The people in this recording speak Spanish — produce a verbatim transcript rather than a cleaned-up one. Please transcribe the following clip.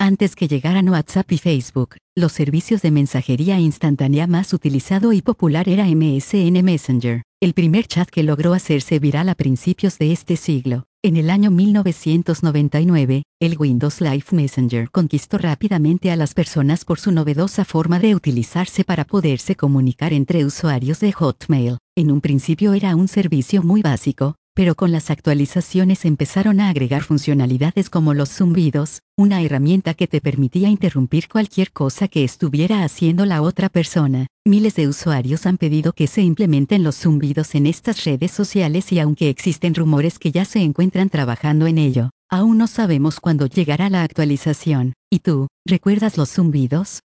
Antes que llegaran WhatsApp y Facebook, los servicios de mensajería instantánea más utilizado y popular era M S N Messenger, el primer chat que logró hacerse viral a principios de este siglo. En el año mil novecientos noventa y nueve, el Windows Live Messenger conquistó rápidamente a las personas por su novedosa forma de utilizarse para poderse comunicar entre usuarios de Hotmail. En un principio era un servicio muy básico, pero con las actualizaciones empezaron a agregar funcionalidades como los zumbidos, una herramienta que te permitía interrumpir cualquier cosa que estuviera haciendo la otra persona. Miles de usuarios han pedido que se implementen los zumbidos en estas redes sociales y aunque existen rumores que ya se encuentran trabajando en ello, aún no sabemos cuándo llegará la actualización. ¿Y tú, recuerdas los zumbidos?